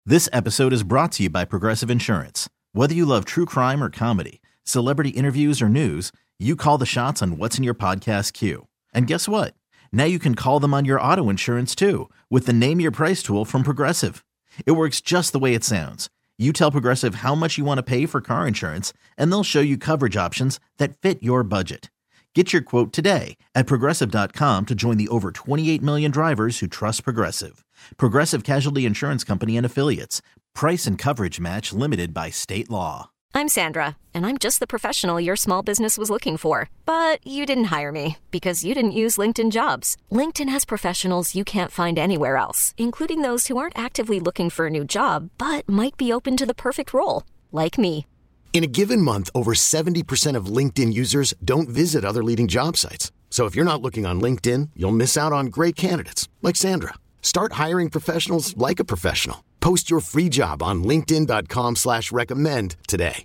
This episode is brought to you by Progressive Insurance. Whether you love true crime or comedy, celebrity interviews or news, you call the shots on what's in your podcast queue. And guess what? Now you can call them on your auto insurance too with the Name Your Price tool from Progressive. It works just the way it sounds. You tell Progressive how much you want to pay for car insurance, and they'll show you coverage options that fit your budget. Get your quote today at Progressive.com to join the over 28 million drivers who trust Progressive. Progressive Casualty Insurance Company and Affiliates. Price and coverage match limited by state law. I'm Sandra, and I'm just the professional your small business was looking for. But you didn't hire me because you didn't use LinkedIn Jobs. LinkedIn has professionals you can't find anywhere else, including those who aren't actively looking for a new job, but might be open to the perfect role, like me. In a given month, over 70% of LinkedIn users don't visit other leading job sites. So if you're not looking on LinkedIn, you'll miss out on great candidates like Sandra. Start hiring professionals like a professional. Post your free job on linkedin.com/recommend today.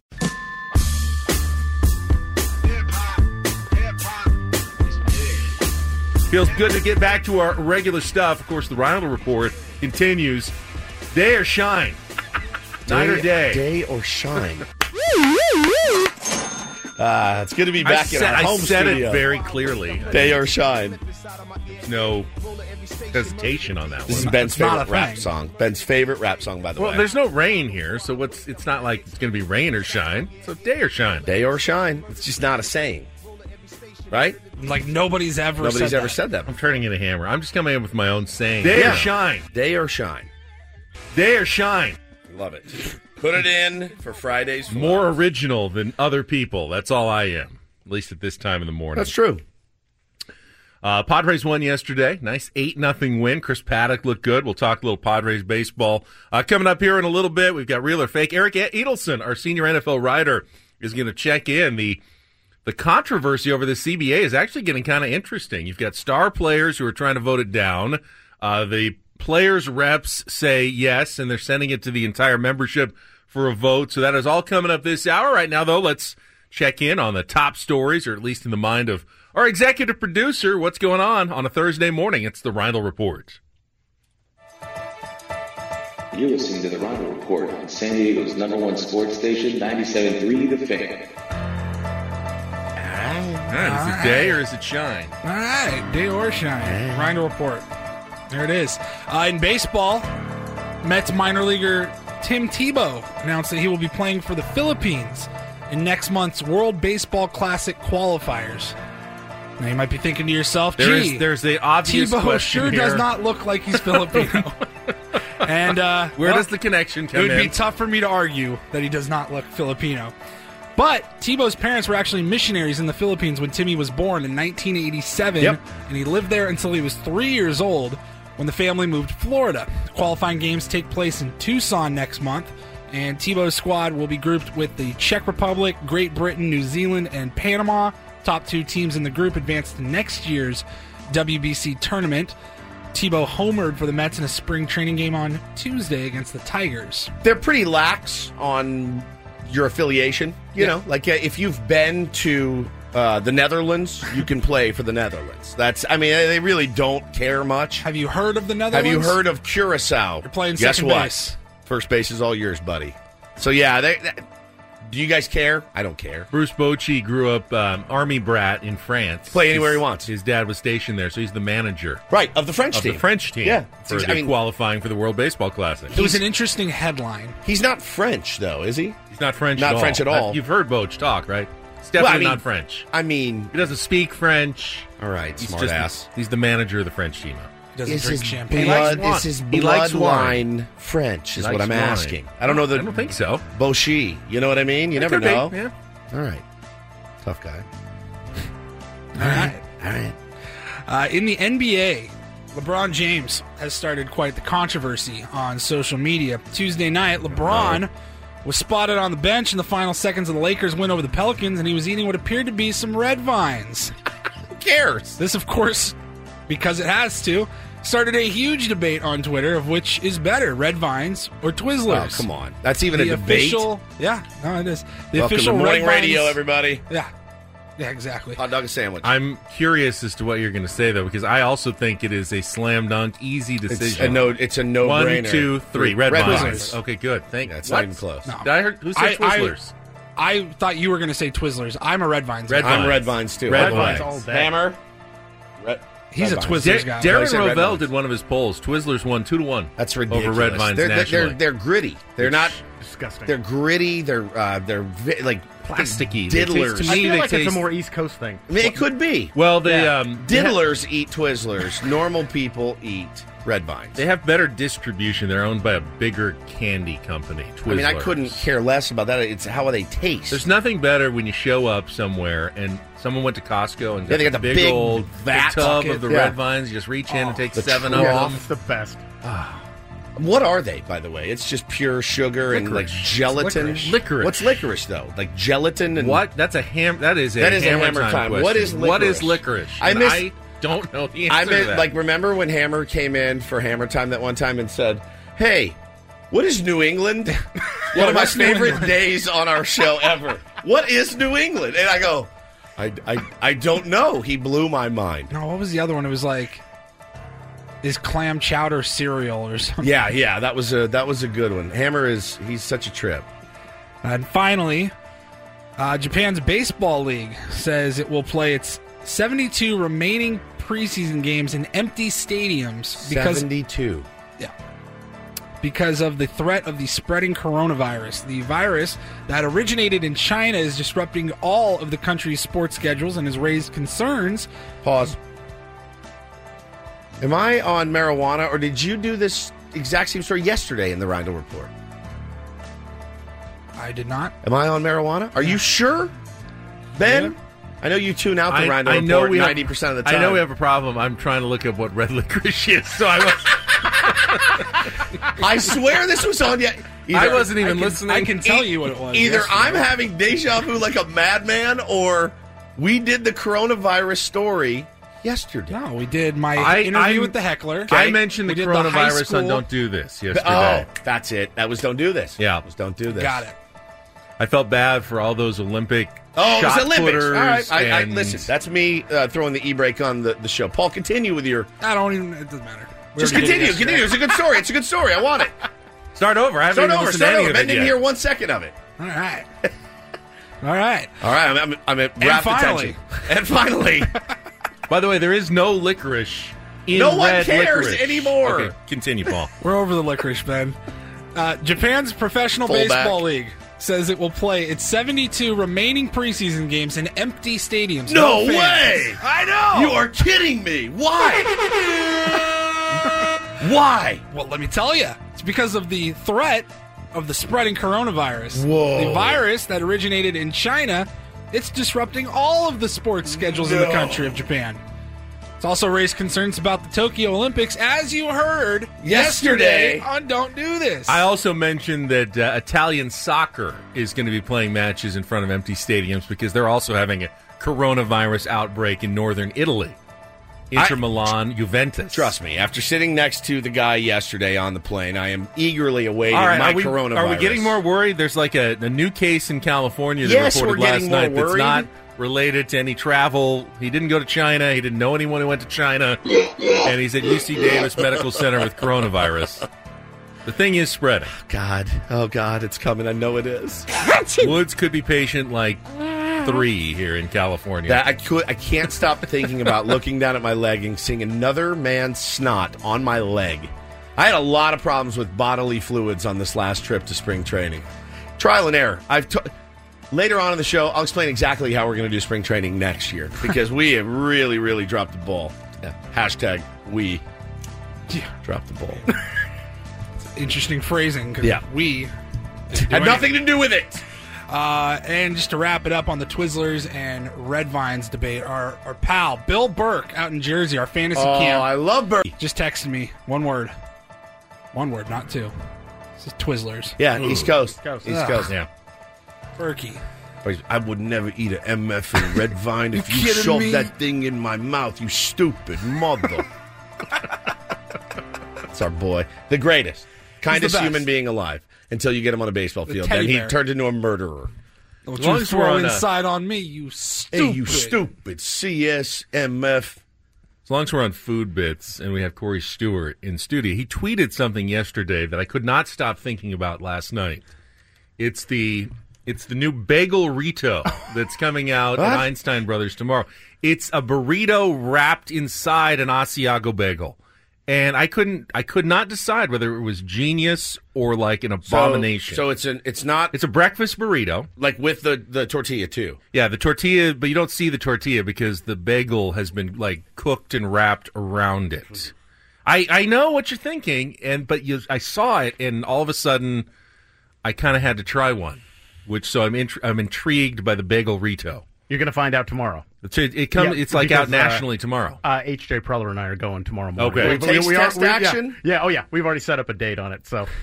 Feels good to get back to our regular stuff. Of course, the Rindle Report continues. Day or shine? Night or day? Day or shine. It's good to be back in our home studio. I said it very clearly. Day or shine. No hesitation on that one. This is Ben's favorite rap song. Ben's favorite rap song, by the way. Well, there's no rain here, so it's not like it's going to be rain or shine. So day or shine. Day or shine. It's just not a saying. Right? Like nobody's ever said that. I'm turning into Hammer. I'm just coming in with my own saying. Day or shine. Day or shine. Day or shine. Love it. Put it in for Friday's fun. More original than other people. That's all I am. At least at this time in the morning. That's true. Padres won yesterday. Nice 8-0 win. Chris Paddock looked good. We'll talk a little Padres baseball. Coming up here in a little bit, we've got Real or Fake. Eric Edelson, our senior NFL writer, is going to check in. The controversy over the CBA is actually getting kind of interesting. You've got star players who are trying to vote it down. The players' reps say yes, and they're sending it to the entire membership for a vote. So that is all coming up this hour. Right now, though, let's check in on the top stories, or at least in the mind of our executive producer. What's going on a Thursday morning? It's the Rindle Report. You're listening to the Rindle Report on San Diego's #1 sports station, 97.3 The Fan. All right, is it day or is it shine? All right, day or shine. Rindle Report. There it is. In baseball, Mets minor leaguer Tim Tebow announced that he will be playing for the Philippines in next month's World Baseball Classic qualifiers. Now you might be thinking to yourself, there's the obvious Tebow question sure here. does not look like he's Filipino. And where does the connection come in? It would be tough for me to argue that he does not look Filipino. But Tebow's parents were actually missionaries in the Philippines when Timmy was born in 1987, and he lived there until he was 3 years old when the family moved to Florida. The qualifying games take place in Tucson next month, and Tebow's squad will be grouped with the Czech Republic, Great Britain, New Zealand, and Panama. Top two teams in the group advance to next year's WBC tournament. Tebow homered for the Mets in a spring training game on Tuesday against the Tigers. They're pretty lax on your affiliation. You know, like if you've been to the Netherlands, you can play for the Netherlands. They really don't care much. Have you heard of the Netherlands? Have you heard of Curacao? You're playing Guess second what? base. First base is all yours, buddy. So, do you guys care? I don't care. Bruce Bochy grew up Army brat in France. Play anywhere he wants. His dad was stationed there, so he's the manager. Right, of the French team. Yeah. For qualifying for the World Baseball Classic. It was an interesting headline. He's not French, though, is he? He's not French not at all. French at all. You've heard Boch talk, right? He's definitely not French. He doesn't speak French. All right, smart ass. He's the manager of the French team. He doesn't drink champagne. Is his bloodline French, is what I'm asking. I don't know I don't think so. Bochy, you know what I mean? You never know. Yeah. All right. Tough guy. All right. In the NBA, LeBron James has started quite the controversy on social media. Tuesday night, LeBron was spotted on the bench in the final seconds of the Lakers' win over the Pelicans, and he was eating what appeared to be some red vines. Who cares? This, of course, because it has to, started a huge debate on Twitter of which is better, red vines or Twizzlers. Oh, come on. That's even a debate? Yeah, no, it is. The Welcome official to morning red radio, vines, everybody. Yeah. Yeah, exactly. Hot dog and sandwich. I'm curious as to what you're going to say, though, because I also think it is a slam dunk, easy decision. It's a no-brainer. 1, 2, 3. Red Red Vines. Vines. Okay, good. Thank you. That's not even close. No. Did I heard, who said Twizzlers? I thought you were going to say Twizzlers. I'm a Red Vines Red guy. I'm Red Vines, too. Red Vines. Vines. Hammer. He's a Red Twizzlers guy. Darren I said Red Rovell Vines. did one of his polls. Twizzlers won 2-1. That's ridiculous. Over Red Vines nationally. They're gritty. They're not disgusting. They're gritty. They're like plasticky. diddlers. To I me, feel they like it's taste- a more East Coast thing. I mean, it could be. Well, they Diddlers eat Twizzlers. Normal people eat Red Vines. they have better distribution. They're owned by a bigger candy company. Twizzlers. I mean, I couldn't care less about that. It's how they taste. There's nothing better when you show up somewhere and someone went to Costco and Yeah, they got the big old vat tub bucket. of the Yeah. Red Vines. You just reach in and take the 7 trough. of them. It's the best. What are they, by the way? It's just pure sugar and like Licorice. gelatin. Licorice. What's licorice though? Like gelatin and What? That is a That is a hammer time. question. What is What is licorice? licorice? I And miss- I don't know the answer I to meant, that. like, remember when Hammer came in for Hammer Time that one time and said, "Hey, what is New England?" One of my what's New favorite England? days on our show ever. What is New England? And I go, I don't know. He blew my mind. No, what was the other one? It was like, is clam chowder cereal or something. Yeah, that was a good one. Hammer he's such a trip. And finally, Japan's baseball league says it will play its 72 remaining preseason games in empty stadiums because of the threat of the spreading coronavirus. The virus that originated in China is disrupting all of the country's sports schedules and has raised concerns. Pause. Am I on marijuana, or did you do this exact same story yesterday in the Rindle Report? I did not. Am I on marijuana? Are you sure, Ben? Yeah. I know you tune out the Rindle I know Report we have- 90% of the time. I know we have a problem. I'm trying to look up what red licorice is, so I was. I swear this was on yet. I wasn't even listening. I can tell you what it was. Either yesterday. I'm having deja vu like a madman, or we did the coronavirus story yesterday. No, we did my interview with the heckler. I mentioned the We did the high coronavirus on school- Don't Do This yesterday. Oh, that's it. That was Don't Do This. Yeah. It was Don't Do This. Got it. I felt bad for all those Olympic Oh, it shot was Olympics. putters. All right. I and- listen, that's me throwing the e-brake on the show. Paul, continue with your... I don't even. It doesn't matter. We Just already did it continue. yesterday. It's a good story. It's a good story. I want it. Start over. I haven't Start even over. listened Start to any over. of Ben it didn't yet. hear 1 second of it. All right. All right. All right. I'm at rapt finally. attention. And finally... By the way, there is no licorice in No one red cares licorice. anymore. Okay, continue, Paul. We're over the licorice, Ben. Japan's Professional Fullback. Baseball League says it will play its 72 remaining preseason games in empty stadiums. No fans. way! I know! You are kidding me. Why? Why? Well, let me tell you. It's because of the threat of the spreading coronavirus. Whoa. The virus that originated in China, it's disrupting all of the sports schedules in the country of Japan. It's also raised concerns about the Tokyo Olympics, as you heard Yesterday. on Don't Do This. I also mentioned that Italian soccer is going to be playing matches in front of empty stadiums because they're also having a coronavirus outbreak in northern Italy. Inter Milan, Juventus. Trust me, after sitting next to the guy yesterday on the plane, I am eagerly awaiting All right, my are we, coronavirus. Are we getting more worried? There's like a new case in California that Yes, reported we're getting last more night that's worried. not related to any travel. He didn't go to China. He didn't know anyone who went to China. And he's at UC Davis Medical Center with coronavirus. The thing is spreading. God, oh God, it's coming. I know it is. Woods could be patient like 3 here in California. That I can't stop thinking about looking down at my leg and seeing another man's snot on my leg. I had a lot of problems with bodily fluids on this last trip to spring training. Trial and error. Later on in the show, I'll explain exactly how we're going to do spring training next year because we have really, really dropped the ball. Yeah. Hashtag we dropped the ball. Interesting phrasing, because Yeah. we Had nothing to do with it. And just to wrap it up on the Twizzlers and Red Vines debate, our pal Bill Burke out in Jersey, our fantasy camp, I love Bert. just texted me one word, not two. This is Twizzlers. Yeah, East Coast. Coast. East Ugh. Coast. yeah. Berkey. I would never eat an MF and Red Vine if you kidding shoved me? that thing in my mouth, you stupid mother. That's our boy. The greatest. Kindest best. human being alive. Until you get him on a baseball field. teddy Then he bear. turned into a murderer. Don't As long you as we're throw on, inside on me, you stupid. Hey, you stupid CSMF. As long as we're on Food Bits and we have Corey Stewart in studio, he tweeted something yesterday that I could not stop thinking about last night. It's the new bagel Rito that's coming out at Einstein Brothers tomorrow. It's a burrito wrapped inside an Asiago bagel. And I could not decide whether it was genius or like an abomination. So it's not. It's a breakfast burrito. Like with the tortilla, too. Yeah, the tortilla, but you don't see the tortilla because the bagel has been like cooked and wrapped around it. I know what you're thinking, but I saw it, and all of a sudden, I kind of had to try one. So I'm intrigued by the bagel Rito. You're going to find out tomorrow. It's like out nationally tomorrow. H.J. Preller and I are going tomorrow morning. Okay. Taste test action? Yeah. Oh, yeah. We've already set up a date on it, so.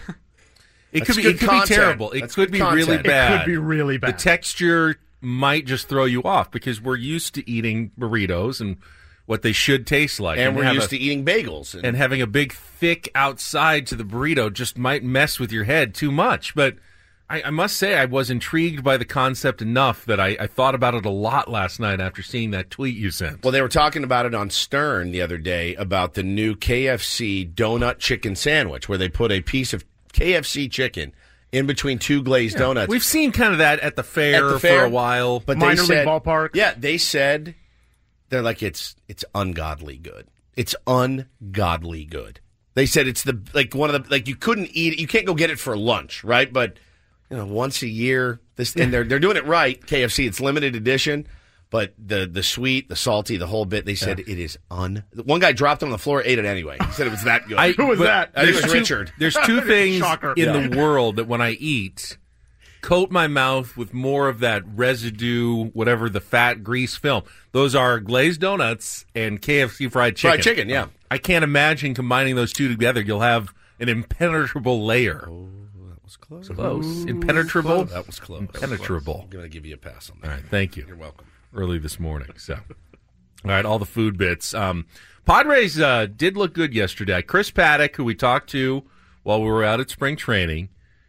It could be terrible. It could be really bad. It could be really bad. The texture might just throw you off because we're used to eating burritos and what they should taste like. And we're used to eating bagels. And having a big, thick outside to the burrito just might mess with your head too much. But I must say I was intrigued by the concept enough that I thought about it a lot last night after seeing that tweet you sent. Well, they were talking about it on Stern the other day about the new KFC donut chicken sandwich where they put a piece of KFC chicken in between two glazed donuts. We've seen kind of that at the fair for a while. But minor league ballpark. Yeah, they said they're like it's ungodly good. It's ungodly good. They said it's you couldn't eat it. You can't go get it for lunch, right? But once a year, and they're doing it right. KFC, it's limited edition, but the sweet, the salty, the whole bit. They said it is One guy dropped it on the floor, ate it anyway. He said it was that good. Who was that? I think it was Richard. There's two things Shocker. in the world that when I eat, coat my mouth with more of that residue, whatever the fat grease film. Those are glazed donuts and KFC fried chicken. Fried chicken, yeah. I can't imagine combining those two together. You'll have an impenetrable layer. Oh, that was close. Close. Impenetrable? That was close. Impenetrable. I'm going to give you a pass on that. All right, thank you. You're welcome. Early this morning. So, all right, all the food bits. Padres did look good yesterday. Chris Paddock, who we talked to while we were out at spring training,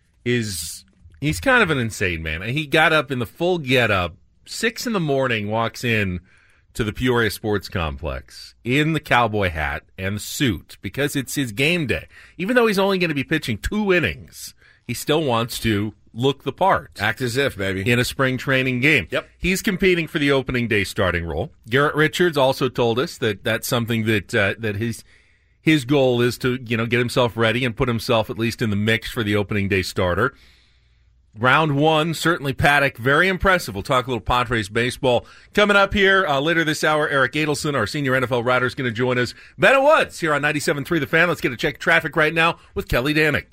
he's kind of an insane man. He got up in the full get-up, 6 a.m, walks in to the Peoria Sports Complex in the cowboy hat and the suit because it's his game day. Even though he's only going to be pitching 2 innings, he still wants to look the part. Act as if, baby. In a spring training game. Yep. He's competing for the opening day starting role. Garrett Richards also told us that that's something that his goal is to, get himself ready and put himself at least in the mix for the opening day starter. Round 1, certainly Paddock, very impressive. We'll talk a little Padres baseball. Coming up here later this hour, Eric Adelson, our senior NFL writer, is going to join us. Bennett Woods here on 97.3 The Fan. Let's get a check of traffic right now with Kelly Danick.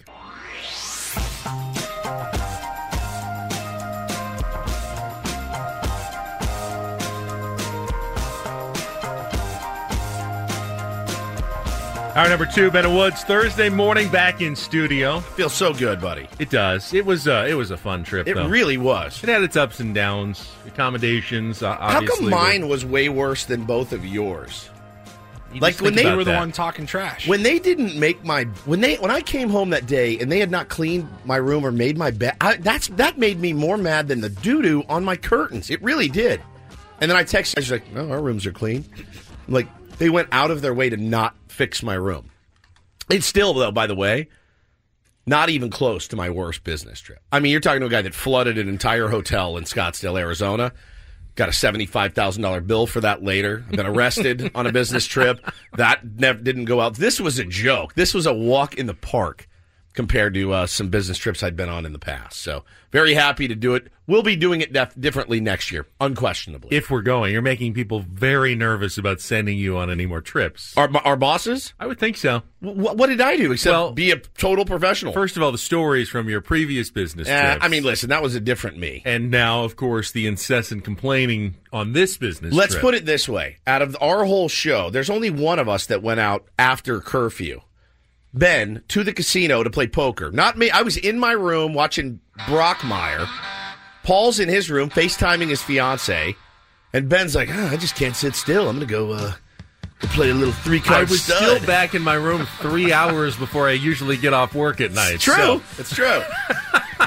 Hour number 2, Bennett Woods, Thursday morning, back in studio. Feels so good, buddy. It does. It was a fun trip, It though. really was. It had its ups and downs, accommodations, How obviously. come mine was way worse than both of yours? You like just when think they about were the that. one talking trash. When they didn't make when I came home that day and they had not cleaned my room or made my bed, that made me more mad than the doo-doo on my curtains. It really did. And then I texted, I was like, "No, our rooms are clean." Like, they went out of their way to not fix my room. It's still, though, by the way, not even close to my worst business trip. I mean, you're talking to a guy that flooded an entire hotel in Scottsdale, Arizona. Got a $75,000 bill for that later. I've been arrested on a business trip. That didn't go out. This was a joke. This was a walk in the park compared to some business trips I'd been on in the past. So very happy to do it. We'll be doing it differently next year, unquestionably. If we're going, you're making people very nervous about sending you on any more trips. Our bosses? I would think so. What did I do except be a total professional? First of all, the stories from your previous business trips. I mean, listen, that was a different me. And now, of course, the incessant complaining on this business Let's trip. put it this way. Out of our whole show, there's only one of us that went out after curfew. Ben, to the casino to play poker. Not me. I was in my room watching Brockmire. Paul's in his room FaceTiming his fiance. And Ben's like, I just can't sit still. I'm going to go play a little 3-card I was stud. still back in my room 3 hours before I usually get off work at night. It's true. So. It's true.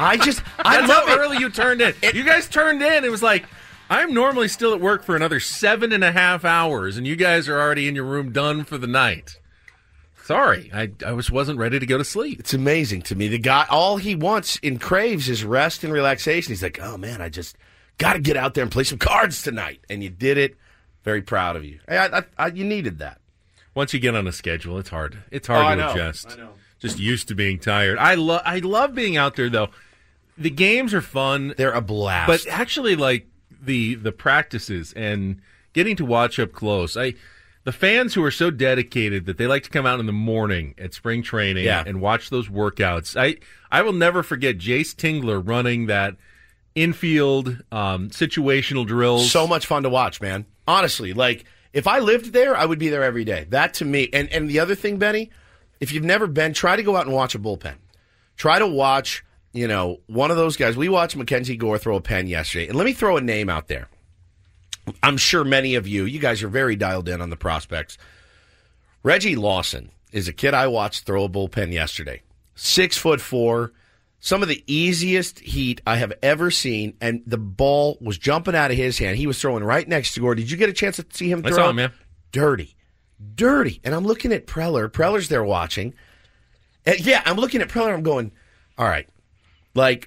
I That's love how it. early you turned in. You guys turned in. It was like, I'm normally still at work for another 7.5 hours, and you guys are already in your room done for the night. Sorry, I wasn't ready to go to sleep. It's amazing to me. The guy, all he wants and craves is rest and relaxation. He's like, oh, man, I just got to get out there and play some cards tonight. And you did it. Very proud of you. You needed that. Once you get on a schedule, it's hard. It's Oh, hard I to know. adjust. I know. Just used to being tired. I love being out there, though. The games are fun. They're a blast. But actually, like, the practices and getting to watch up close, the fans who are so dedicated that they like to come out in the morning at spring training and watch those workouts. I will never forget Jace Tingler running that infield situational drills. So much fun to watch, man. Honestly, like, if I lived there, I would be there every day. That to me, and the other thing, Benny, if you've never been, try to go out and watch a bullpen. Try to watch, one of those guys. We watched Mackenzie Gore throw a pen yesterday. And let me throw a name out there. I'm sure many of you guys are very dialed in on the prospects. Reggie Lawson is a kid I watched throw a bullpen yesterday. 6'4", some of the easiest heat I have ever seen, and the ball was jumping out of his hand. He was throwing right next to Gore. Did you get a chance to see him throw? I saw him, man. Dirty. And I'm looking at Preller. Preller's there watching. And I'm looking at Preller. I'm going, all right, like,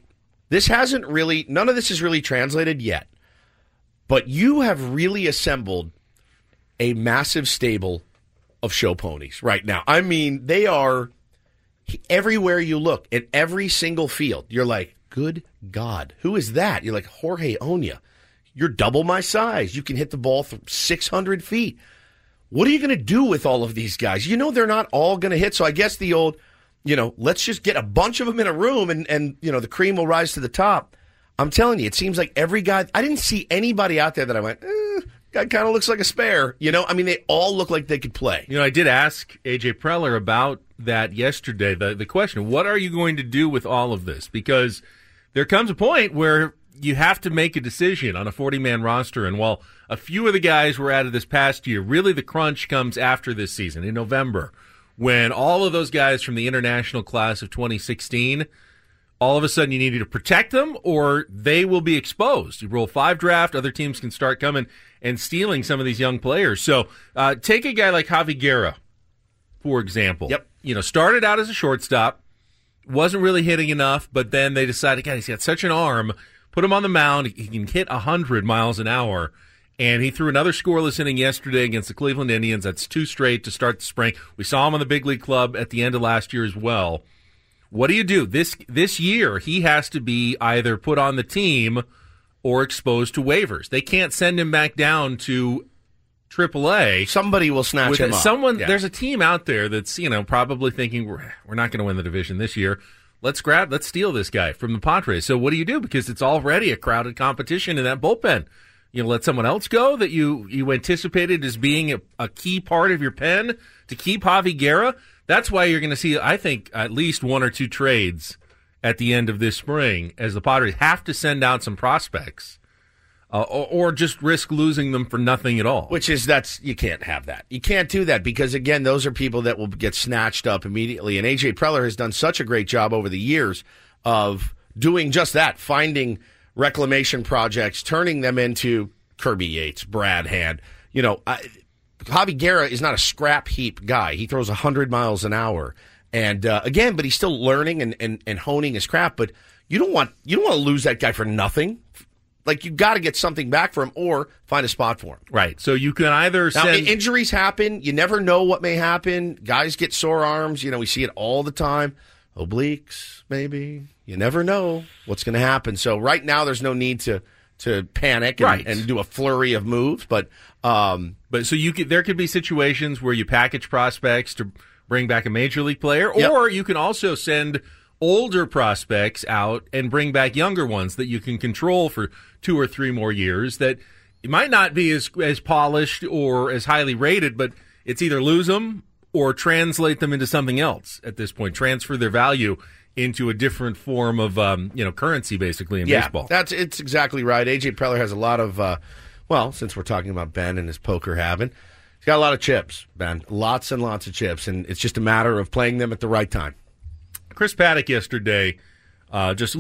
none of this is really translated yet. But you have really assembled a massive stable of show ponies right now. I mean, they are everywhere you look, at every single field. You're like, good God, who is that? You're like, Jorge Oña. You're double my size. You can hit the ball from 600 feet. What are you going to do with all of these guys? They're not all going to hit. So I guess the old, let's just get a bunch of them in a room and the cream will rise to the top. I'm telling you, it seems like every guy, I didn't see anybody out there that I went, guy kind of looks like a spare. I mean, they all look like they could play. I did ask A.J. Preller about that yesterday, the question, what are you going to do with all of this? Because there comes a point where you have to make a decision on a 40-man roster. And while a few of the guys were out of this past year, really the crunch comes after this season in November, when all of those guys from the international class of 2016, all of a sudden you need to protect them or they will be exposed. You roll 5 draft, other teams can start coming and stealing some of these young players. So take a guy like Javi Guerra, for example. Yep. Started out as a shortstop, wasn't really hitting enough, but then they decided, God, he's got such an arm, put him on the mound, he can hit 100 miles an hour. And he threw another scoreless inning yesterday against the Cleveland Indians. That's 2 straight to start the spring. We saw him on the big league club at the end of last year as well. What do? This year, he has to be either put on the team or exposed to waivers. They can't send him back down to AAA. Somebody will snatch him up. There's a team out there that's probably thinking we're not going to win the division this year. Let's steal this guy from the Padres. So what do you do? Because it's already a crowded competition in that bullpen. Let someone else go that you anticipated as being a key part of your pen to keep Javi Guerra. That's why you're going to see, I think, at least 1 or 2 trades at the end of this spring as the Padres have to send out some prospects or just risk losing them for nothing at all. You can't have that. You can't do that because, again, those are people that will get snatched up immediately. And A.J. Preller has done such a great job over the years of doing just that, finding reclamation projects, turning them into Kirby Yates, Brad Hand. Javi Guerra is not a scrap heap guy. He throws 100 miles an hour. And but he's still learning and honing his craft. But you don't want to lose that guy for nothing. Like, you got to get something back for him or find a spot for him. Right. So you can either send... Now, injuries happen. You never know what may happen. Guys get sore arms. We see it all the time. Obliques, maybe. You never know what's going to happen. So right now there's no need to panic and do a flurry of moves. But so there could be situations where you package prospects to bring back a major league player, or you can also send older prospects out and bring back younger ones that you can control for 2 or 3 more years that it might not be as polished or as highly rated, but it's either lose them or translate them into something else at this point, transfer their value into a different form of currency basically in baseball. It's exactly right. A.J. Preller has a lot of, since we're talking about Ben and his poker habit, he's got a lot of chips, Ben. Lots and lots of chips, and it's just a matter of playing them at the right time. Chris Paddock yesterday just looked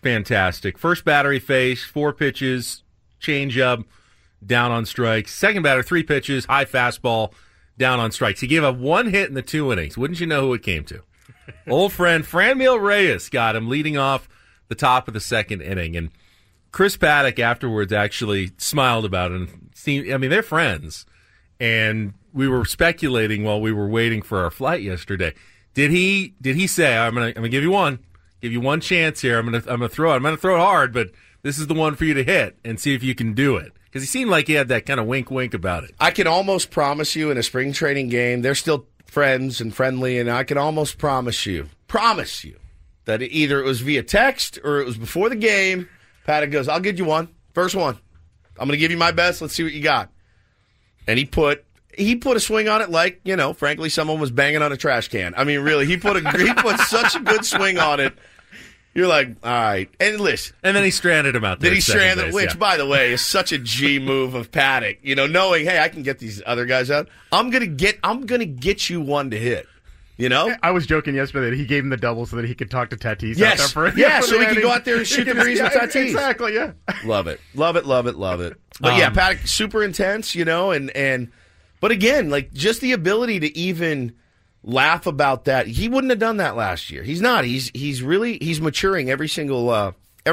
fantastic. First batter he faced, 4 pitches, changeup, down on strikes. Second batter, 3 pitches, high fastball, down on strikes. He gave up 1 hit in the 2 innings. Wouldn't you know who it came to? Old friend Franmil Reyes got him leading off the top of the 2nd inning. And Chris Paddock afterwards actually smiled about it. And they're friends. And we were speculating while we were waiting for our flight yesterday. Did he say, I'm gonna give you one chance here. I'm gonna throw it. I'm gonna throw it hard, but this is the one for you to hit and see if you can do it. Because he seemed like he had that kind of wink about it. I can almost promise you in a spring training game, they're still friends and friendly, and I can almost promise you that either it was via text or it was before the game. Paddock goes, I'll give you one. First one. I'm going to give you my best. Let's see what you got. And he put a swing on it like, frankly, someone was banging on a trash can. I mean, really, he put such a good swing on it. You're like, all right. And listen. And then he stranded him out there. Then he stranded, which, by the way, is such a G move of Paddock. Knowing, hey, I can get these other guys out. I'm gonna get you one to hit. I was joking yesterday that he gave him the double so that he could talk to Tatis. Yes. Out there so he could go out there and shoot the breeze with Tatis. Exactly, yeah. Love it. But yeah, Paddock, super intense, but again, like just the ability to even laugh about that. He wouldn't have done that last year. He's not. He's maturing every single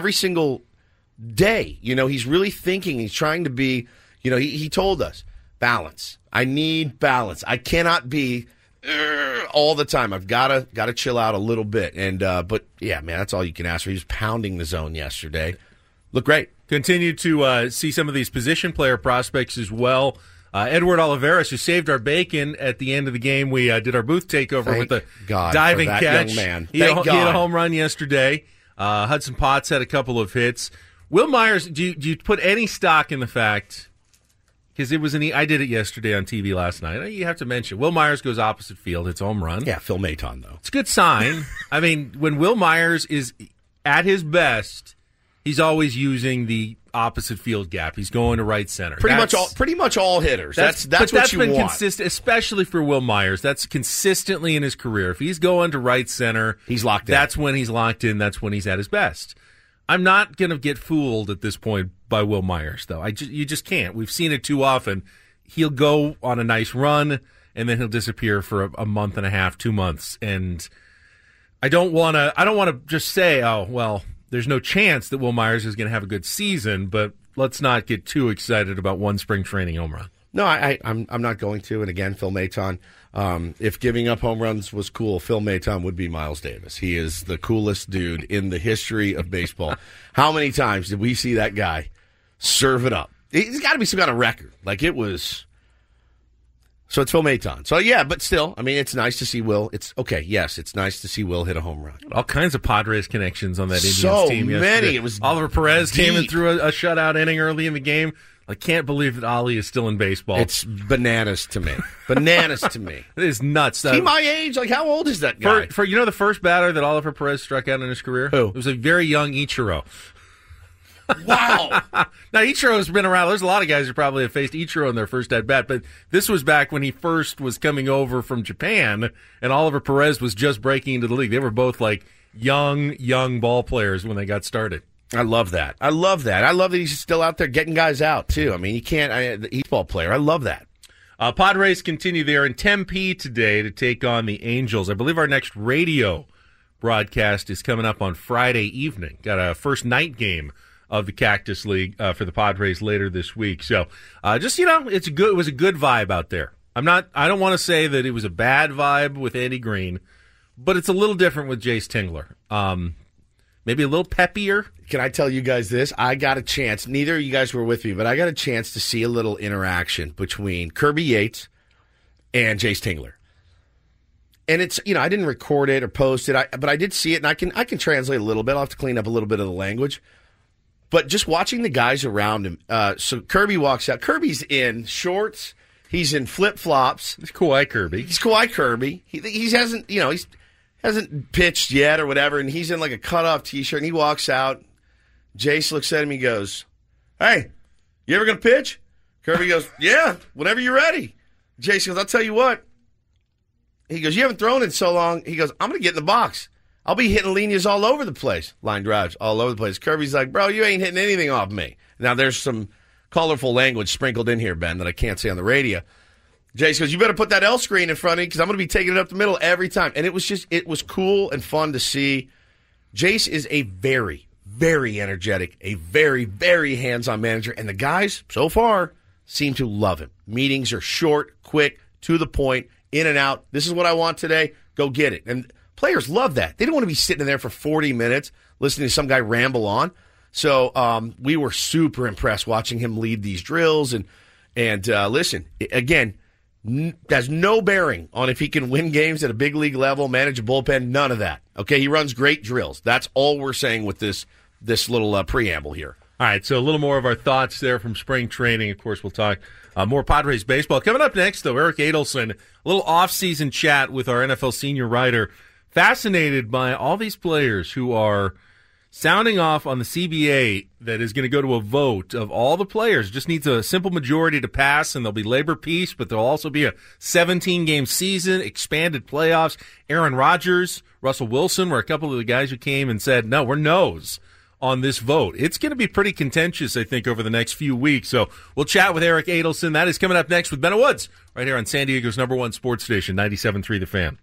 day. He's really thinking. He's trying to be. He told us balance. I need balance. I cannot be all the time. I've got to chill out a little bit. And but yeah, man, that's all you can ask for. He was pounding the zone yesterday. Looked great. Continue to see some of these position player prospects as well. Edward Olivares, who saved our bacon at the end of the game. We did our booth takeover with a diving for that catch. Young man. He had a home run yesterday. Hudson Potts had a couple of hits. Will Myers, do you put any stock in the fact, because it was I did it yesterday on TV last night. You have to mention, Will Myers goes opposite field, hits home run. Yeah, Phil Maton, though. It's a good sign. I mean, when Will Myers is at his best, he's always using the opposite field gap. He's going to right center. Pretty much all hitters. That's what you been want. Consistent, especially for Will Myers. That's consistently in his career. If he's going to right center, he's locked in. That's when he's locked in. That's when he's at his best. I'm not going to get fooled at this point by Will Myers, though. You just can't. We've seen it too often. He'll go on a nice run, and then he'll disappear for a month and a half, 2 months. And I don't want to just say, oh, well, there's no chance that Will Myers is going to have a good season, but let's not get too excited about one spring training home run. No, I'm not going to. And again, Phil Maton, if giving up home runs was cool, Phil Maton would be Miles Davis. He is the coolest dude in the history of baseball. How many times did we see that guy serve it up? He's got to be some kind of record. Like it was. So it's Phil Maton. So yeah, but still, I mean, it's nice to see Will. It's okay. Yes, it's nice to see Will hit a home run. All kinds of Padres connections on that Indians team yesterday. So many. It was Oliver Perez deep. came and threw a shutout inning early in the game. I can't believe that Ali is still in baseball. It's bananas to me. It is nuts. Is he my age? Like, how old is that guy? For the first batter that Oliver Perez struck out in his career? Who? It was a very young Ichiro. Wow. Now, Ichiro's been around. There's a lot of guys who probably have faced Ichiro in their first at-bat, but this was back when he first was coming over from Japan, and Oliver Perez was just breaking into the league. They were both like young ball players when they got started. I love that. I love that he's still out there getting guys out, too. I mean, he's a ball player. I love that. Padres continue there in Tempe today to take on the Angels. I believe our next radio broadcast is coming up on Friday evening. Got a first night game of the Cactus League for the Padres later this week. So it was a good vibe out there. I don't want to say that it was a bad vibe with Andy Green, but it's a little different with Jace Tingler. Maybe a little peppier. Can I tell you guys this? I got a chance. Neither of you guys were with me, but I got a chance to see a little interaction between Kirby Yates and Jace Tingler. And it's, I didn't record it or post it, but I did see it, and I can translate a little bit. I'll have to clean up a little bit of the language. But just watching the guys around him. So Kirby walks out. Kirby's in shorts. He's in flip-flops. He's Kawhi Kirby. He hasn't, he hasn't pitched yet or whatever, and he's in like a cutoff T-shirt, and he walks out. Jace looks at him. He goes, "Hey, you ever going to pitch?" Kirby goes, "Yeah, whenever you're ready." Jace goes, "I'll tell you what." He goes, "You haven't thrown in so long." He goes, "I'm going to get in the box." I'll be hitting líneas all over the place, line drives all over the place. Kirby's like, bro, you ain't hitting anything off me. Now, there's some colorful language sprinkled in here, Ben, that I can't say on the radio. Jace goes, you better put that L screen in front of me because I'm going to be taking it up the middle every time. And it was cool and fun to see. Jace is a very, very energetic, a very, very hands-on manager. And the guys, so far, seem to love him. Meetings are short, quick, to the point, in and out. This is what I want today. Go get it. And players love that. They don't want to be sitting in there for 40 minutes listening to some guy ramble on. So we were super impressed watching him lead these drills. And listen, again, has no bearing on if he can win games at a big league level, manage a bullpen, none of that. Okay, he runs great drills. That's all we're saying with this little preamble here. All right, so a little more of our thoughts there from spring training. Of course, we'll talk more Padres baseball. Coming up next, though, Eric Adelson, a little off-season chat with our NFL senior writer. Fascinated by all these players who are sounding off on the CBA that is going to go to a vote of all the players. Just needs a simple majority to pass, and there'll be labor peace, but there'll also be a 17-game season, expanded playoffs. Aaron Rodgers, Russell Wilson were a couple of the guys who came and said, no, we're no's on this vote. It's going to be pretty contentious, I think, over the next few weeks. So we'll chat with Eric Adelson. That is coming up next with Bennett Woods, right here on San Diego's #1 sports station, 97.3 The Fan.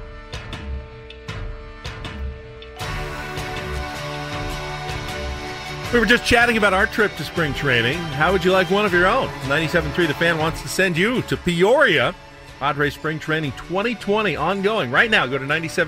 We were just chatting about our trip to spring training. How would you like one of your own? 97.3 The Fan wants to send you to Peoria. Padres Spring Training 2020 ongoing. Right now, go to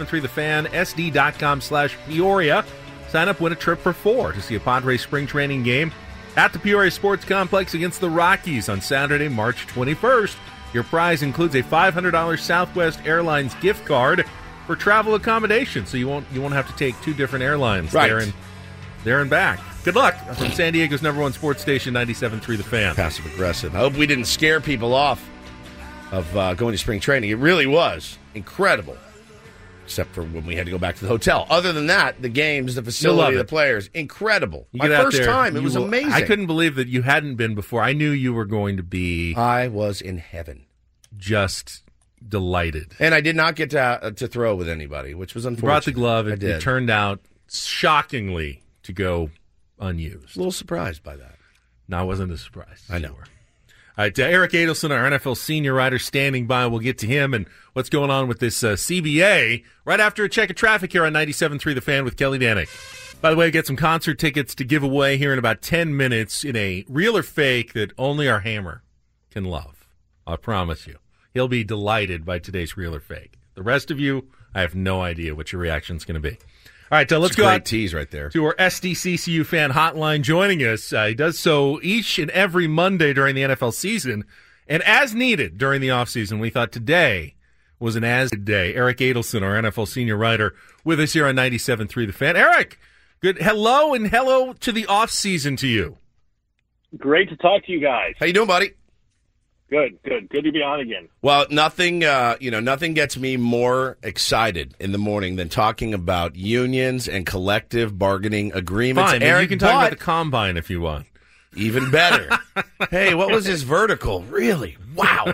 97.3thefan.sd.com/Peoria. Sign up, win a trip for 4 to see a Padres Spring Training game at the Peoria Sports Complex against the Rockies on Saturday, March 21st. Your prize includes a $500 Southwest Airlines gift card for travel accommodation, so you won't have to take 2 different airlines there and back. Good luck from San Diego's #1 sports station, 97.3 The Fan. Passive aggressive. I hope we didn't scare people off of going to spring training. It really was incredible, except for when we had to go back to the hotel. Other than that, the games, the facility, the players, incredible. My first time, it was amazing. I couldn't believe that you hadn't been before. I knew you were going to be. I was in heaven. Just delighted. And I did not get to throw with anybody, which was unfortunate. You brought the glove. It turned out shockingly to go unused. A little surprised by that. No, I wasn't as surprised. I know. All right, Eric Adelson, our NFL senior writer, standing by. We'll get to him and what's going on with this CBA right after a check of traffic here on 97.3 The Fan with Kelly Danek. By the way, get some concert tickets to give away here in about 10 minutes in a real or fake that only our Hammer can love. I promise you. He'll be delighted by today's real or fake. The rest of you, I have no idea what your reaction's going to be. All right, let's go out tease right there to our SDCCU fan hotline. Joining us, he does so each and every Monday during the NFL season, and as needed during the offseason. We thought today was an as-needed day. Eric Adelson, our NFL senior writer, with us here on 97.3 The Fan. Eric, good. Hello, and hello to the offseason to you. Great to talk to you guys. How you doing, buddy? Good to be on again. Well, nothing gets me more excited in the morning than talking about unions and collective bargaining agreements. Fine, Eric, you can talk about the combine if you want. Even better. Hey, what was his vertical? Really? Wow,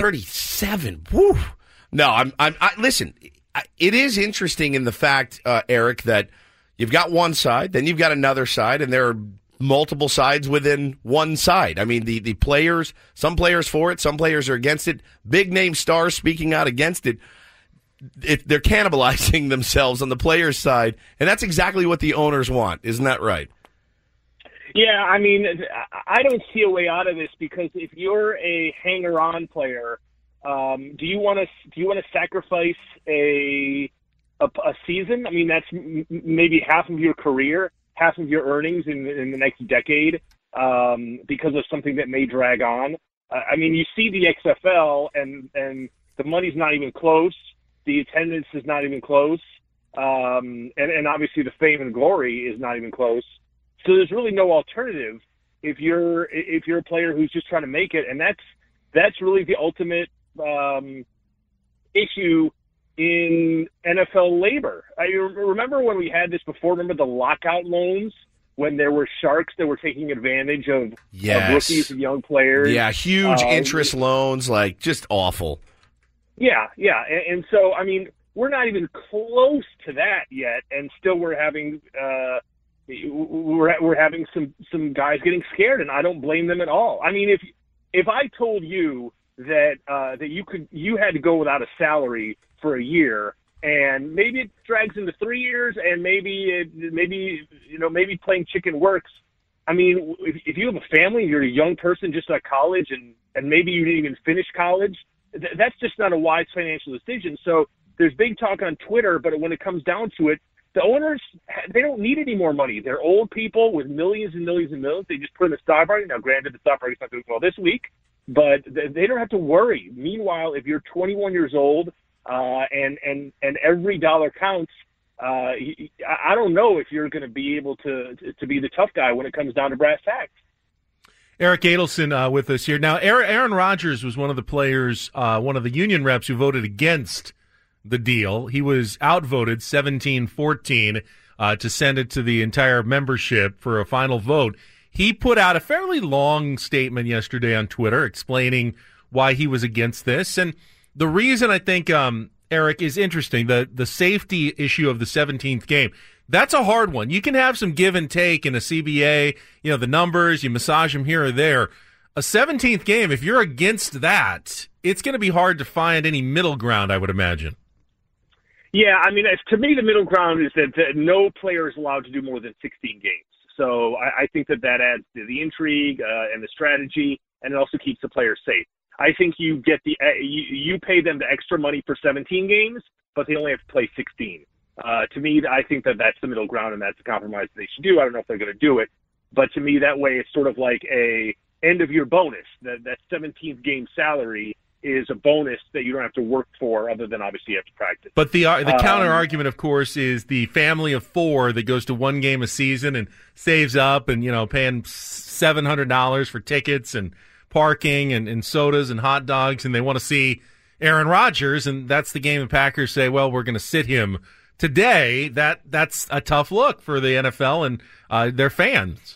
37. Woo. No, listen. It is interesting in the fact, Eric, that you've got one side, then you've got another side, and there are multiple sides within one side. I mean, the players, some players for it, some players are against it. Big name stars speaking out against it. They're cannibalizing themselves on the players' side, and that's exactly what the owners want. Isn't that right? Yeah, I mean, I don't see a way out of this because if you're a hanger-on player, do you want to sacrifice a season? I mean, that's maybe half of your career, half of your earnings in the next decade because of something that may drag on. I mean, you see the XFL and the money's not even close. The attendance is not even close. And obviously the fame and glory is not even close. So there's really no alternative if you're a player who's just trying to make it. And that's really the ultimate issue in NFL labor. I remember when we had this before. Remember the lockout loans when there were sharks that were taking advantage of rookies and young players. Yeah, huge interest loans, like just awful. Yeah. And so, I mean, We're not even close to that yet, and still we're having some guys getting scared, and I don't blame them at all. I mean, if I told you that you had to go without a salary for a year, and maybe it drags into 3 years, and maybe playing chicken works. I mean, if you have a family, you're a young person just out of college, and maybe you didn't even finish college, that's just not a wise financial decision. So there's big talk on Twitter, but when it comes down to it, the owners, they don't need any more money. They're old people with millions and millions and millions. They just put in the stock market. Now, granted, the stock market's not doing well this week, but they don't have to worry. Meanwhile, if you're 21 years old and every dollar counts, I don't know if you're going to be able to be the tough guy when it comes down to brass tacks. Eric Adelson with us here. Now, Aaron Rodgers was one of the players, one of the union reps who voted against the deal. He was outvoted 17-14 to send it to the entire membership for a final vote. He put out a fairly long statement yesterday on Twitter explaining why he was against this. And the reason I think, Eric, is interesting, the safety issue of the 17th game. That's a hard one. You can have some give and take in a CBA, the numbers, you massage them here or there. A 17th game, if you're against that, it's going to be hard to find any middle ground, I would imagine. Yeah, I mean, to me, the middle ground is that no player is allowed to do more than 16 games. So I think that adds to the intrigue and the strategy, and it also keeps the players safe. I think you get you pay them the extra money for 17 games, but they only have to play 16. To me, I think that's the middle ground, and that's the compromise they should do. I don't know if they're going to do it, but to me, that way it's sort of like a end-of-year bonus. That 17th game salary is a bonus that you don't have to work for, other than obviously you have to practice. But the counter argument, of course, is the family of four that goes to one game a season and saves up and paying $700 for tickets and parking and sodas and hot dogs, and they want to see Aaron Rodgers, and that's the game the Packers say, well, we're going to sit him today. That's a tough look for the NFL and their fans.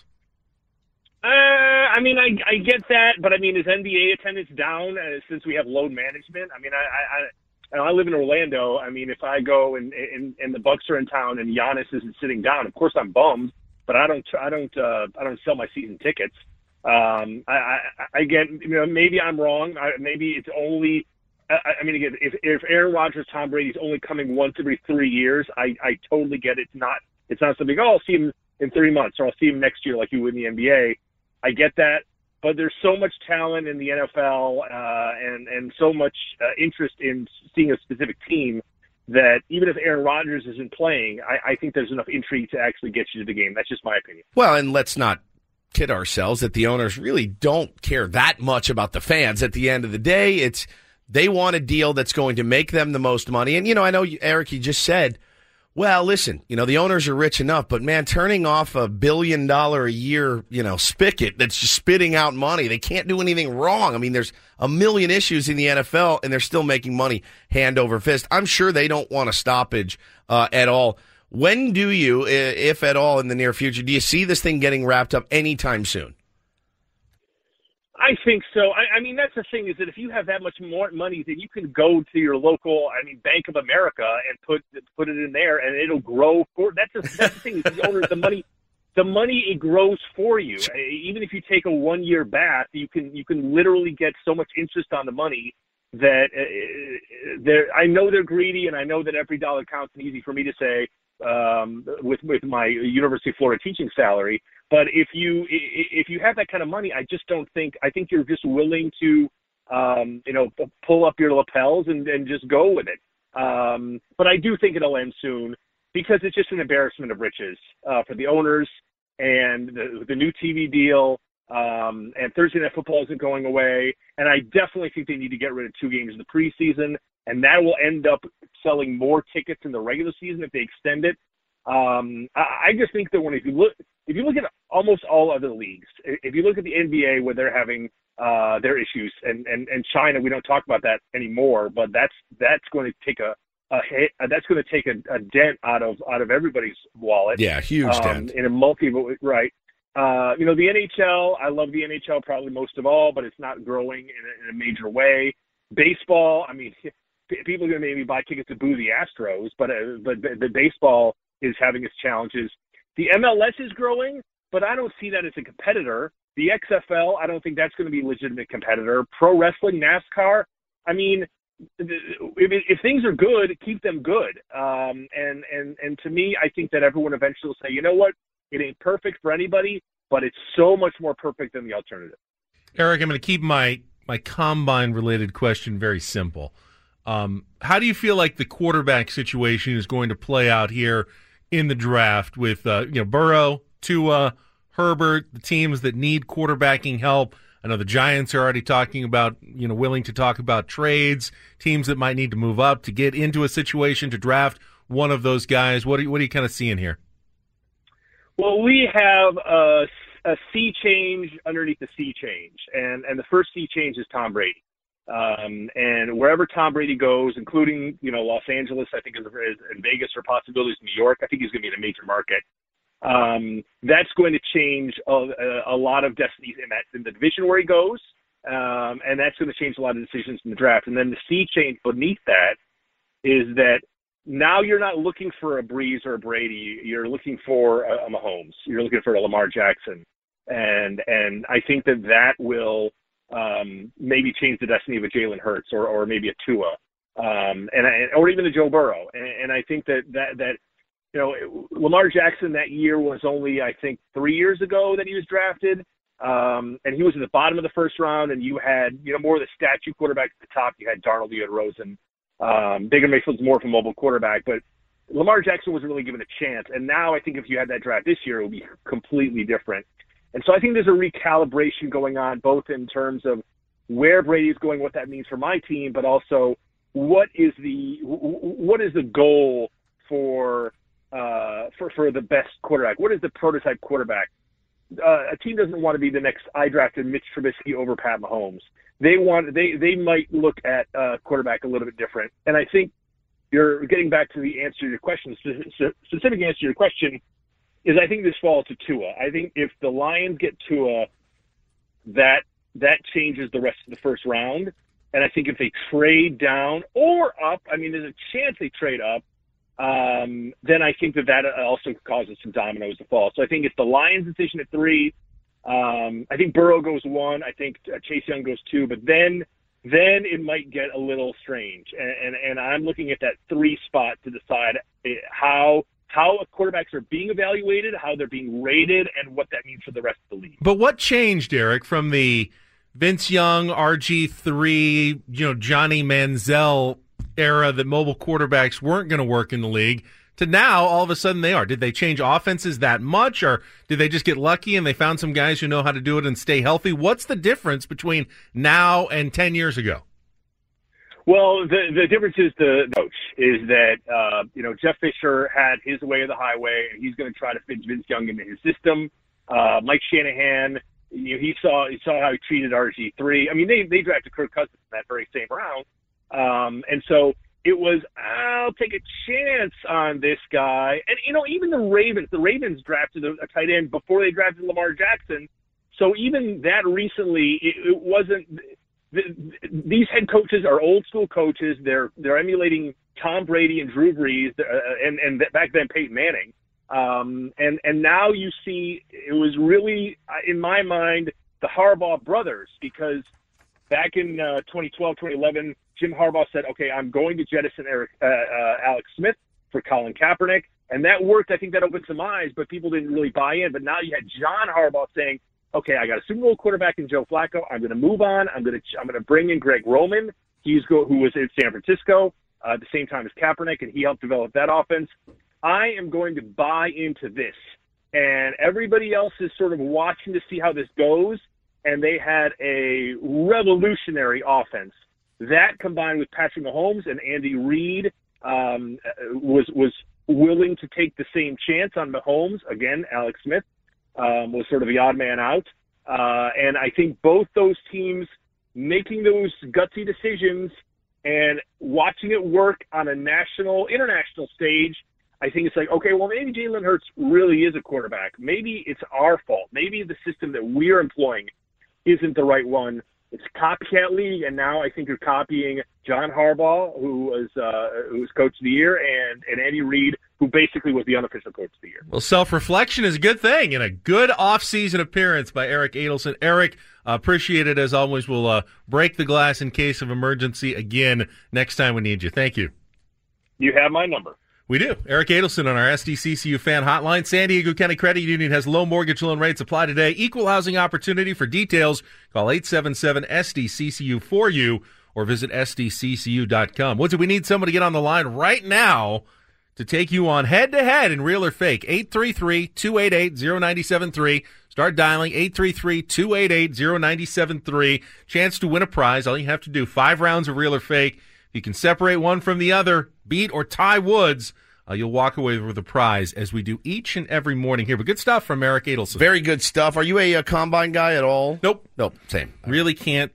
I mean, I get that, but I mean, is NBA attendance down since we have load management? I mean, I live in Orlando. I mean, if I go and the Bucks are in town and Giannis isn't sitting down, of course I'm bummed, but I don't sell my season tickets. I get, maybe I'm wrong. Maybe it's only. I mean, again, if Aaron Rodgers, Tom Brady's only coming once every 3 years, I totally get it. It's not something. Oh, I'll see him in 3 months, or I'll see him next year, like you would in the NBA. I get that, but there's so much talent in the NFL and so much interest in seeing a specific team that even if Aaron Rodgers isn't playing, I think there's enough intrigue to actually get you to the game. That's just my opinion. Well, and let's not kid ourselves that the owners really don't care that much about the fans. At the end of the day, they want a deal that's going to make them the most money. And, I know, Eric, you just said, well, listen, the owners are rich enough, but man, turning off $1 billion a year, spigot that's just spitting out money, they can't do anything wrong. I mean, there's a million issues in the NFL, and they're still making money hand over fist. I'm sure they don't want a stoppage at all. When do you, if at all in the near future, do you see this thing getting wrapped up anytime soon? I think so. I mean, that's the thing, is that if you have that much more money, then you can go to your local, Bank of America and put it in there, and it'll grow. That's the thing. The owners, the money it grows for you. Even if you take a 1-year bath, you can literally get so much interest on the money that I know they're greedy, and I know that every dollar counts. And easy for me to say with my University of Florida teaching salary. But if you have that kind of money, I think you're just willing to, pull up your lapels and just go with it. But I do think it'll end soon, because it's just an embarrassment of riches for the owners, and the new TV deal, and Thursday Night Football isn't going away. And I definitely think they need to get rid of 2 games in the preseason, and that will end up selling more tickets in the regular season if they extend it. I just think that if you look at almost all other leagues, if you look at the NBA where they're having their issues, and China, we don't talk about that anymore, but that's going to take a hit. That's going to take a dent out of everybody's wallet. Yeah, huge dent in a right. The NHL, I love the NHL probably most of all, but it's not growing in a major way. Baseball, I mean, people are going to maybe buy tickets to boo the Astros, but the baseball is having its challenges. The MLS is growing, but I don't see that as a competitor. The XFL, I don't think that's going to be a legitimate competitor. Pro wrestling, NASCAR, I mean, if things are good, keep them good. And to me, I think that everyone eventually will say, you know what, it ain't perfect for anybody, but it's so much more perfect than the alternative. Eric, I'm going to keep my combine-related question very simple. How do you feel like the quarterback situation is going to play out here in the draft with Burrow, Tua, Herbert, the teams that need quarterbacking help? I know the Giants are already talking about, willing to talk about trades, teams that might need to move up to get into a situation to draft one of those guys. What are you kind of seeing here? Well, we have a sea change underneath the sea change, and the first sea change is Tom Brady. And wherever Tom Brady goes, including Los Angeles, I think, and Vegas, or possibilities in New York, I think he's going to be in a major market. That's going to change a lot of destinies in the division where he goes, and that's going to change a lot of decisions in the draft. And then the sea change beneath that is that now you're not looking for a Breeze or a Brady. You're looking for a Mahomes. You're looking for a Lamar Jackson. And I think that will maybe change the destiny of a Jalen Hurts or maybe a Tua, or even a Joe Burrow. And I think that Lamar Jackson that year was only, I think, 3 years ago that he was drafted. And he was at the bottom of the first round, and you had, more of the statue quarterback at the top. You had Darnold, you had Rosen. Baker Mayfield's more of a mobile quarterback, but Lamar Jackson wasn't really given a chance. And now I think if you had that draft this year, it would be completely different. And so I think there's a recalibration going on, both in terms of where Brady's going, what that means for my team, but also what is the goal for the best quarterback? What is the prototype quarterback? A team doesn't want to be the next I drafted Mitch Trubisky over Pat Mahomes. They might look at quarterback a little bit different. And I think you're getting back to the answer to your question. Specific answer to your question is I think this falls to Tua. I think if the Lions get Tua, that changes the rest of the first round. And I think if they trade down or up, I mean, there's a chance they trade up, then I think that also causes some dominoes to fall. So I think it's the Lions' decision at 3. I think Burrow goes 1. I think Chase Young goes 2. But then it might get a little strange. And I'm looking at that 3 spot to decide how quarterbacks are being evaluated, how they're being rated, and what that means for the rest of the league. But what changed, Eric, from the Vince Young, RG3, Johnny Manziel era that mobile quarterbacks weren't going to work in the league to now all of a sudden they are? Did they change offenses that much, or did they just get lucky and they found some guys who know how to do it and stay healthy? What's the difference between now and 10 years ago? Well, the difference is the coach is that, Jeff Fisher had his way of the highway, and he's going to try to fit Vince Young into his system. Mike Shanahan, he saw how he treated RG3. I mean, they drafted Kirk Cousins in that very same round. And so it was, I'll take a chance on this guy. And, even the Ravens drafted a tight end before they drafted Lamar Jackson. So even that recently, it wasn't – these head coaches are old school coaches. They're emulating Tom Brady and Drew Brees and back then Peyton Manning. And now you see it was really, in my mind, the Harbaugh brothers, because back in 2012, 2011, Jim Harbaugh said, okay, I'm going to jettison Alex Smith for Colin Kaepernick. And that worked. I think that opened some eyes, but people didn't really buy in. But now you had John Harbaugh saying, okay, I got a Super Bowl quarterback in Joe Flacco. I'm going to move on. I'm going to bring in Greg Roman. Who was in San Francisco at the same time as Kaepernick, and he helped develop that offense. I am going to buy into this. And everybody else is sort of watching to see how this goes, and they had a revolutionary offense. That combined with Patrick Mahomes and Andy Reid was willing to take the same chance on Mahomes. Again, Alex Smith was sort of the odd man out. And I think both those teams making those gutsy decisions and watching it work on a international stage, I think it's like, okay, well, maybe Jalen Hurts really is a quarterback. Maybe it's our fault. Maybe the system that we're employing isn't the right one. It's a copycat league, and now I think you're copying John Harbaugh, who was coach of the year, and Andy Reid, who basically was the unofficial coach of the year. Well, self-reflection is a good thing, and a good off-season appearance by Eric Adelson. Eric, appreciate it as always. We'll break the glass in case of emergency again next time we need you. Thank you. You have my number. We do. Eric Adelson on our SDCCU fan hotline. San Diego County Credit Union has low mortgage loan rates. Apply today. Equal housing opportunity. For details, call 877-SDCCU-4U or visit SDCCU.com. Woodsy, we need someone to get on the line right now to take you on head-to-head in real or fake. 833-288-0973. Start dialing 833-288-0973. Chance to win a prize. All you have to do, 5 rounds of real or fake. If you can separate one from the other, beat or tie Woods, you'll walk away with a prize, as we do each and every morning here. But good stuff from Eric Adelson. Very good stuff. Are you a combine guy at all? Nope. Same. Really can't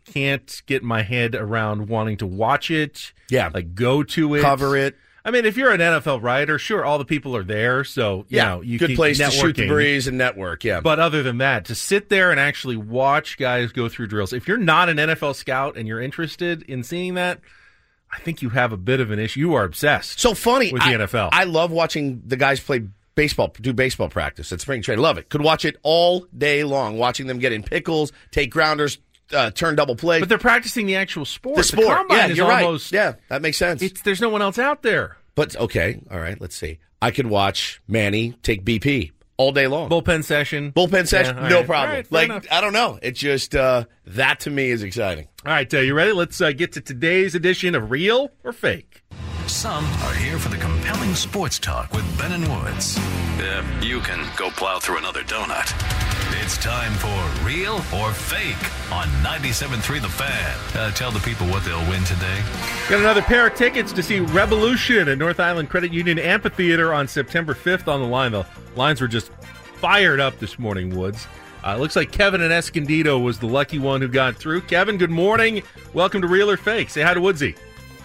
get my head around wanting to watch it. Yeah. Like go to it. Cover it. I mean, if you're an NFL writer, sure, all the people are there, so you know, you good keep place networking. to shoot the breeze and network. Yeah, but other than that, to sit there and actually watch guys go through drills, if you're not an NFL scout and you're interested in seeing that, I think you have a bit of an issue. You are obsessed. So funny with the NFL. I love watching the guys play baseball, do baseball practice at spring training. Love it. Could watch it all day long. Watching them get in pickles, take grounders, turn double play. But they're practicing the actual sport. The sport. Combine is you're almost, right. Yeah, that makes sense. There's no one else out there. But, okay, all right, let's see. I could watch Manny take BP all day long. Bullpen session. No right. problem. All right, fair enough. I don't know. It's just, that to me is exciting. All right, you ready? Let's get to today's edition of Real or Fake. Some are here for the compelling sports talk with Ben and Woods. You can go plow through another donut. It's time for Real or Fake on 97.3 The Fan. Tell the people what they'll win today. Got another pair of tickets to see Revolution at North Island Credit Union Amphitheater on September 5th on the line. The lines were just fired up this morning, Woods. Looks like Kevin in Escondido was the lucky one who got through. Kevin, good morning. Welcome to Real or Fake. Say hi to Woodsy.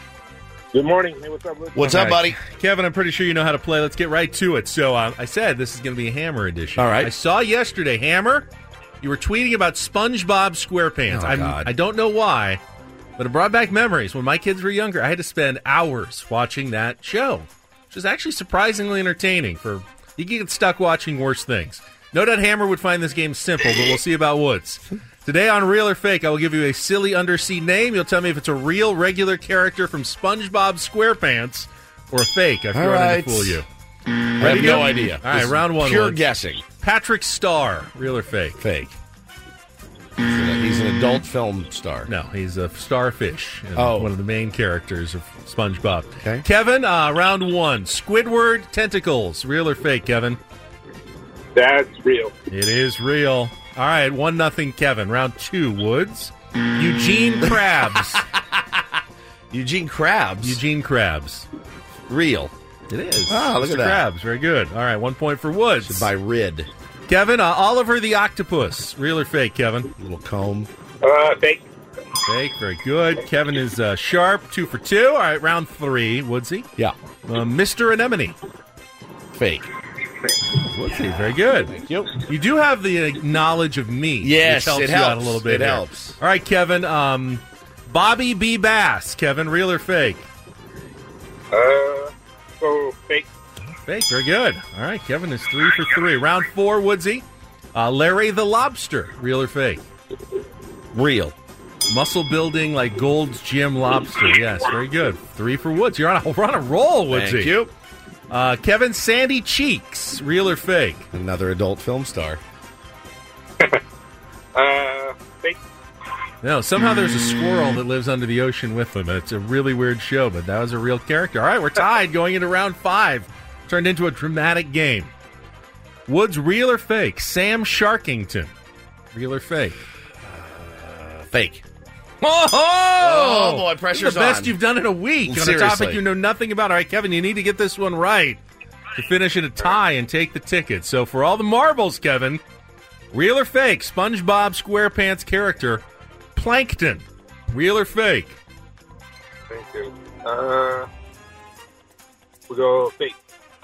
Good morning. Hey, what's up, Woodsy? What's up, buddy? Kevin, I'm pretty sure you know how to play. Let's get right to it. So I said this is going to be a Hammer edition. All right. I saw yesterday, Hammer, you were tweeting about SpongeBob SquarePants. Oh, God. I don't know why, but it brought back memories. When my kids were younger, I had to spend hours watching that show, which is actually surprisingly entertaining. You can get stuck watching worse things. No doubt Hammer would find this game simple, but we'll see about Woods. Today on Real or Fake, I will give you a silly undersea name. You'll tell me if it's a real, regular character from SpongeBob SquarePants or a fake. I've thrown to fool you. I have no idea. All right, round one. Pure Woods. guessing. Patrick Starr, real or fake? Fake. He's an adult film star. No, he's a starfish. And one of the main characters of SpongeBob. Okay. Kevin, round one. Squidward tentacles, real or fake, Kevin? That's real. It is real. All right, 1-0 Kevin. Round two, Woods. Eugene Krabs. Eugene Krabs? Eugene Krabs. Real. It is. Ah, look Mr. at that. Krabs, very good. All right, 1 point for Woods. By Rid. Kevin, Oliver the Octopus. Real or fake, Kevin? Little comb. Fake. Fake, very good. Kevin is sharp, 2 for 2. All right, round three, Woodsy. Yeah. Mr. Anemone. Fake. Woodsy, very good. Thank you. You do have the knowledge of me. Yes, which helps it you helps. out a little bit. It here. helps. All right, Kevin. Bobby B. Bass. Kevin, real or fake? So fake. Fake, very good. All right, Kevin is 3 for 3. Round four, Woodsy. Larry the Lobster. Real or fake? Real. Muscle building like Gold's Gym Lobster. Yes, very good. 3 for Woods. We're on a roll, Woodsy. Thank you. Kevin, Sandy Cheeks. Real or fake? Another adult film star. Fake. No, somehow there's a squirrel that lives under the ocean with them. It's a really weird show, but that was a real character. All right, we're tied going into round 5. Turned into a dramatic game. Woods, real or fake? Sam Sharkington. Real or fake? Fake. Oh, boy, pressure's the best on. you've done in a week on a Seriously. topic you know nothing about. All right, Kevin, you need to get this one right to finish in a tie and take the ticket. So for all the marbles, Kevin, real or fake? SpongeBob SquarePants character Plankton. Real or fake? Thank you. We'll go fake.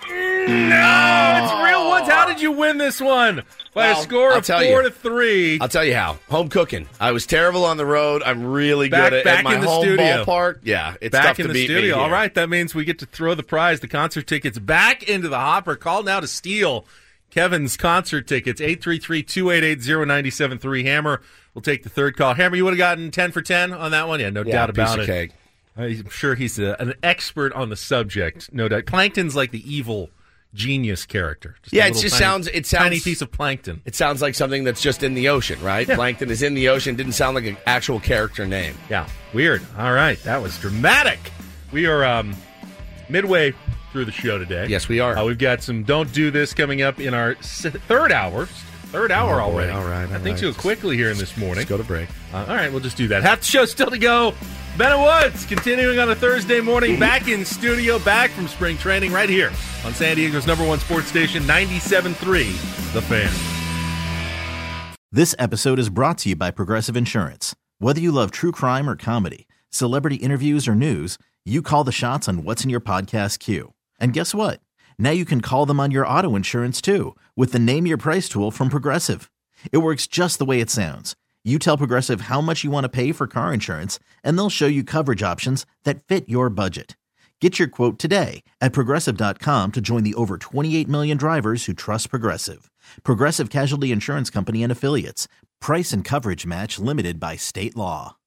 No, it's Real Woods. How did you win this one? By a score of 4-3. I'll tell you how. Home cooking. I was terrible on the road. I'm really good at my home studio. ballpark. Yeah, it's back tough in to the beat studio. me here. All right, that means we get to throw the prize, the concert tickets, back into the hopper. Call now to steal Kevin's concert tickets. 833-288-0973. Hammer will take the third call. Hammer, you would have gotten 10 for 10 on that one? Yeah, no doubt about it. Cake. I'm sure he's an expert on the subject, no doubt. Plankton's like the evil genius character. Sounds tiny piece of plankton. It sounds like something that's just in the ocean, right? Yeah. Plankton is in the ocean. Didn't sound like an actual character name. Yeah, weird. All right, that was dramatic. We are midway through the show today. Yes, we are. We've got some Don't Do This coming up in our third hour. Third hour already. All right. I think so quickly here in this morning. Let's go to break. All right, we'll just do that. Half the show still to go. Ben and Woods continuing on a Thursday morning, back in studio, back from spring training right here on San Diego's #1 sports station, 97.3 The Fan. This episode is brought to you by Progressive Insurance. Whether you love true crime or comedy, celebrity interviews or news, you call the shots on what's in your podcast queue. And guess what? Now you can call them on your auto insurance too with the Name Your Price tool from Progressive. It works just the way it sounds. You tell Progressive how much you want to pay for car insurance, and they'll show you coverage options that fit your budget. Get your quote today at Progressive.com to join the over 28 million drivers who trust Progressive. Progressive Casualty Insurance Company and Affiliates. Price and coverage match limited by state law.